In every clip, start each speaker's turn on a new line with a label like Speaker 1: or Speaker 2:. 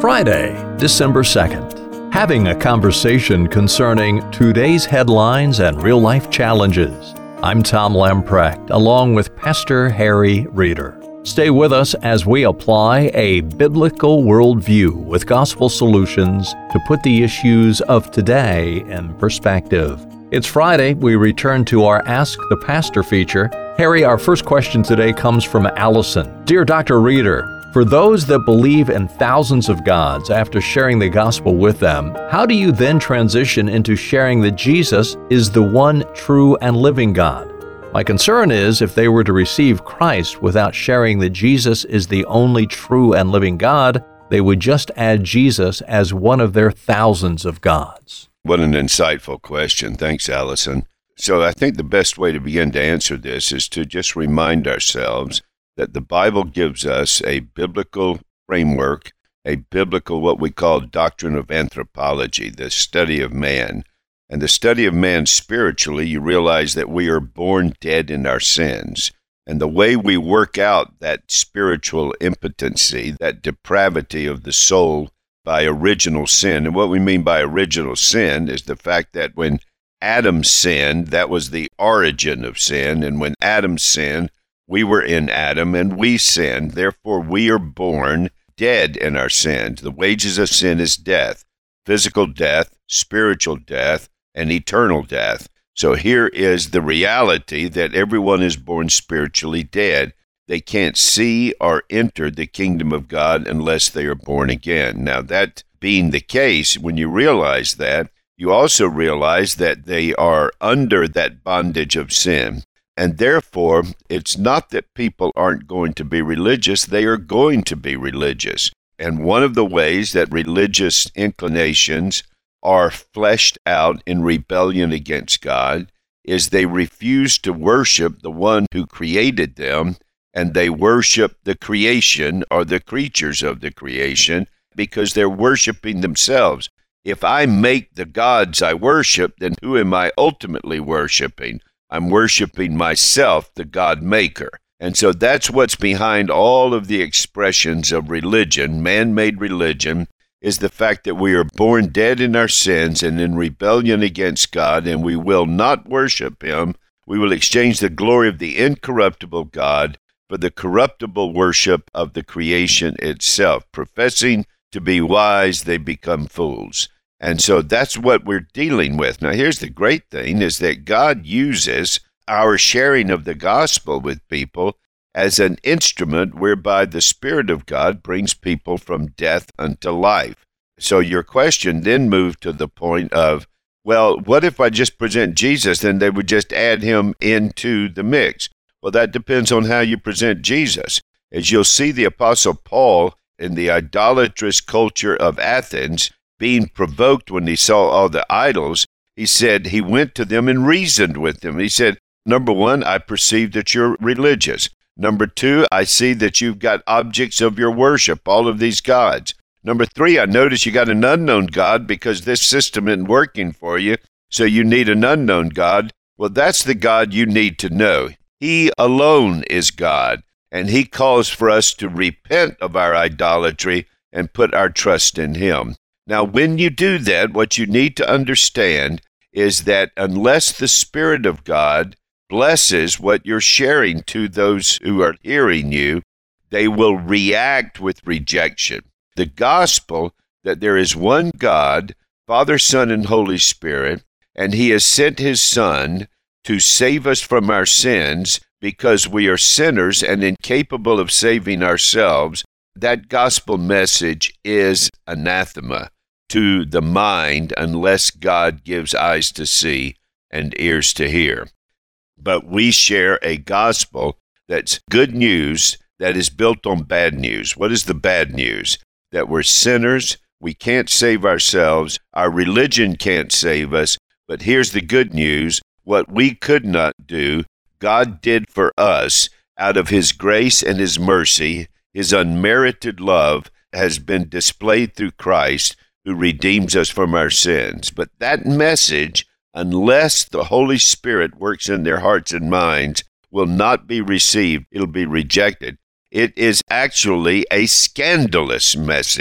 Speaker 1: Friday, December 2nd. Having a conversation concerning today's headlines and real-life challenges. I'm Tom Lamprecht, along with Pastor Harry Reeder. Stay with us as we apply a biblical worldview with gospel solutions to put the issues of today in perspective. It's Friday. We return to our Ask the Pastor feature. Harry, our first question today comes from Allison. Dear Dr. Reeder, for those that believe in thousands of gods after sharing the gospel with them, how do you then transition into sharing that Jesus is the one true and living God? My concern is if they were to receive Christ without sharing that Jesus is the only true and living God, they would just add Jesus as one of their thousands of gods.
Speaker 2: What an insightful question. Thanks, Allison. So I think the best way to begin to answer this is to just remind ourselves that the Bible gives us a biblical framework, a biblical what we call doctrine of anthropology, the study of man. And the study of man spiritually, you realize that we are born dead in our sins. And the way we work out that spiritual impotency, that depravity of the soul by original sin, and what we mean by original sin is the fact that when Adam sinned, that was the origin of sin, and when Adam sinned, we were in Adam and we sinned. Therefore, we are born dead in our sins. The wages of sin is death, physical death, spiritual death, and eternal death. So here is the reality that everyone is born spiritually dead. They can't see or enter the kingdom of God unless they are born again. Now, that being the case, when you realize that, you also realize that they are under that bondage of sin. And therefore, it's not that people aren't going to be religious, they are going to be religious. And one of the ways that religious inclinations are fleshed out in rebellion against God is they refuse to worship the one who created them, and they worship the creation or the creatures of the creation because they're worshiping themselves. If I make the gods I worship, then who am I ultimately worshiping? I'm worshiping myself, the God maker. And so that's what's behind all of the expressions of religion, man-made religion, is the fact that we are born dead in our sins and in rebellion against God, and we will not worship him. We will exchange the glory of the incorruptible God for the corruptible worship of the creation itself. Professing to be wise, they become fools. And so that's what we're dealing with. Now, here's the great thing, is that God uses our sharing of the gospel with people as an instrument whereby the Spirit of God brings people from death unto life. So your question then moved to the point of, well, what if I just present Jesus, then they would just add him into the mix? Well, that depends on how you present Jesus. As you'll see, the Apostle Paul in the idolatrous culture of Athens, being provoked when he saw all the idols, he said he went to them and reasoned with them. He said, number one, I perceive that you're religious. Number two, I see that you've got objects of your worship, all of these gods. Number three, I notice you got an unknown God because this system isn't working for you, so you need an unknown God. Well, that's the God you need to know. He alone is God, and he calls for us to repent of our idolatry and put our trust in him. Now, when you do that, what you need to understand is that unless the Spirit of God blesses what you're sharing to those who are hearing you, they will react with rejection. The gospel that there is one God, Father, Son, and Holy Spirit, and he has sent his Son to save us from our sins because we are sinners and incapable of saving ourselves, that gospel message is anathema to the mind unless God gives eyes to see and ears to hear. But we share a gospel that's good news that is built on bad news. What is the bad news? That we're sinners, we can't save ourselves, our religion can't save us, but here's the good news. What we could not do, God did for us out of his grace and his mercy. His unmerited love has been displayed through Christ, who redeems us from our sins. But that message, unless the Holy Spirit works in their hearts and minds, will not be received. It'll be rejected. It is actually a scandalous message.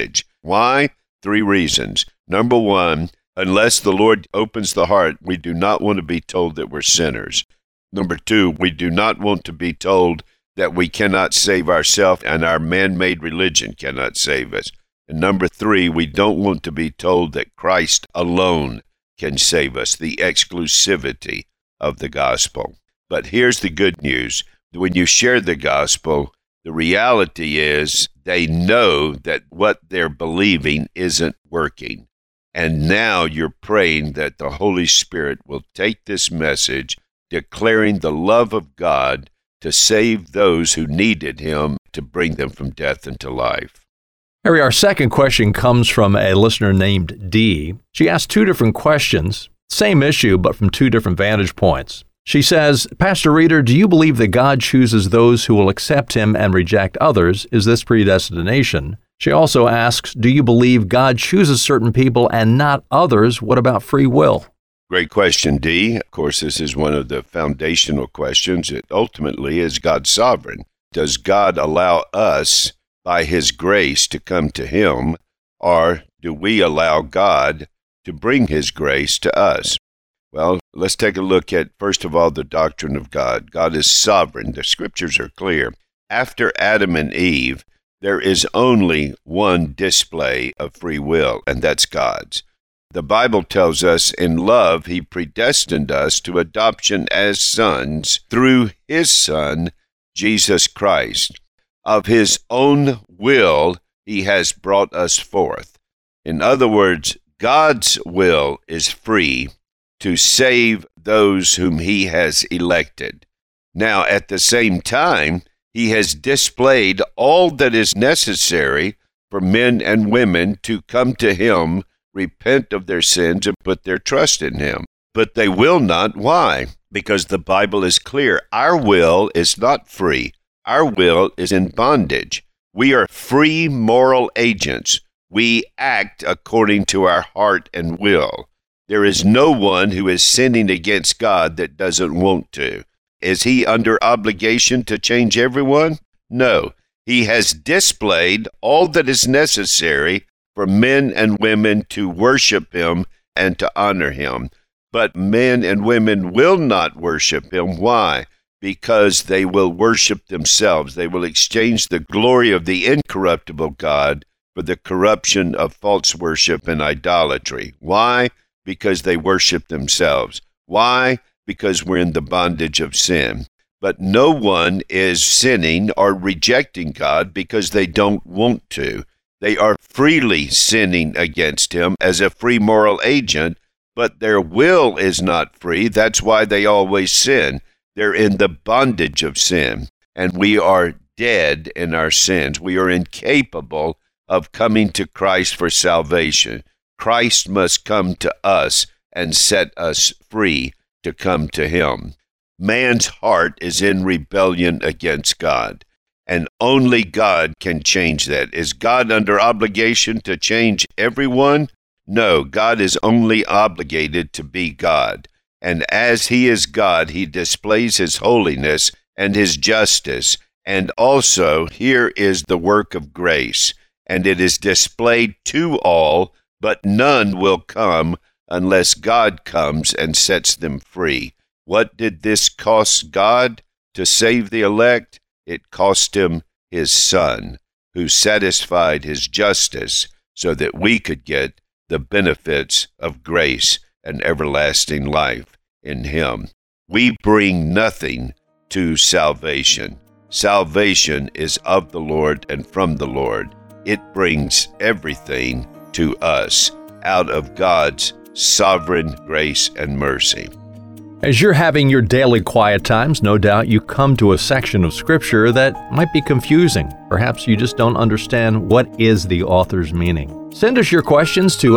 Speaker 2: Why? 3 reasons. Number 1, unless the Lord opens the heart, we do not want to be told that we're sinners. Number 2, we do not want to be told that we cannot save ourselves and our man-made religion cannot save us. And number 3, we don't want to be told that Christ alone can save us, the exclusivity of the gospel. But here's the good news. When you share the gospel, the reality is they know that what they're believing isn't working. And now you're praying that the Holy Spirit will take this message, declaring the love of God to save those who needed him to bring them from death into life.
Speaker 1: Harry, our second question comes from a listener named Dee. She asked 2 different questions, same issue, but from 2 different vantage points. She says, Pastor Reeder, do you believe that God chooses those who will accept him and reject others? Is this predestination? She also asks, do you believe God chooses certain people and not others? What about free will?
Speaker 2: Great question, Dee. Of course, this is one of the foundational questions. It ultimately is God sovereign. Does God allow us, by his grace, to come to him, or do we allow God to bring his grace to us? Well, let's take a look at, first of all, the doctrine of God. God is sovereign. The scriptures are clear. After Adam and Eve, there is only one display of free will, and that's God's. The Bible tells us in love, he predestined us to adoption as sons through his Son, Jesus Christ. Of his own will, he has brought us forth. In other words, God's will is free to save those whom he has elected. Now, at the same time, he has displayed all that is necessary for men and women to come to him, repent of their sins, and put their trust in him. But they will not. Why? Because the Bible is clear. Our will is not free. Our will is in bondage. We are free moral agents. We act according to our heart and will. There is no one who is sinning against God that doesn't want to. Is he under obligation to change everyone? No. He has displayed all that is necessary for men and women to worship him and to honor him. But men and women will not worship him. Why? Because they will worship themselves. They will exchange the glory of the incorruptible God for the corruption of false worship and idolatry. Why? Because they worship themselves. Why? Because we're in the bondage of sin. But no one is sinning or rejecting God because they don't want to. They are freely sinning against him as a free moral agent, but their will is not free. That's why they always sin. They're in the bondage of sin, and we are dead in our sins. We are incapable of coming to Christ for salvation. Christ must come to us and set us free to come to him. Man's heart is in rebellion against God, and only God can change that. Is God under obligation to change everyone? No, God is only obligated to be God. And as he is God, he displays his holiness and his justice. And also, here is the work of grace, and it is displayed to all, but none will come unless God comes and sets them free. What did this cost God to save the elect? It cost him his Son, who satisfied his justice so that we could get the benefits of grace and everlasting life in him. We bring nothing to salvation. Salvation is of the Lord and from the Lord. It brings everything to us out of God's sovereign grace and mercy.
Speaker 1: As you're having your daily quiet times, no doubt you come to a section of Scripture that might be confusing. Perhaps you just don't understand what is the author's meaning. Send us your questions to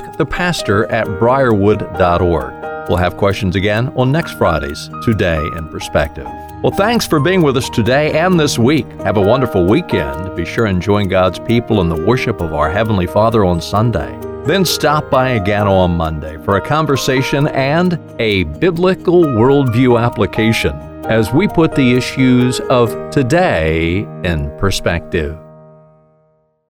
Speaker 1: askthepastor@briarwood.org. We'll have questions again on next Friday's Today in Perspective. Well, thanks for being with us today and this week. Have a wonderful weekend. Be sure and join God's people in the worship of our Heavenly Father on Sunday. Then stop by again on Monday for a conversation and a biblical worldview application as we put the issues of today in perspective.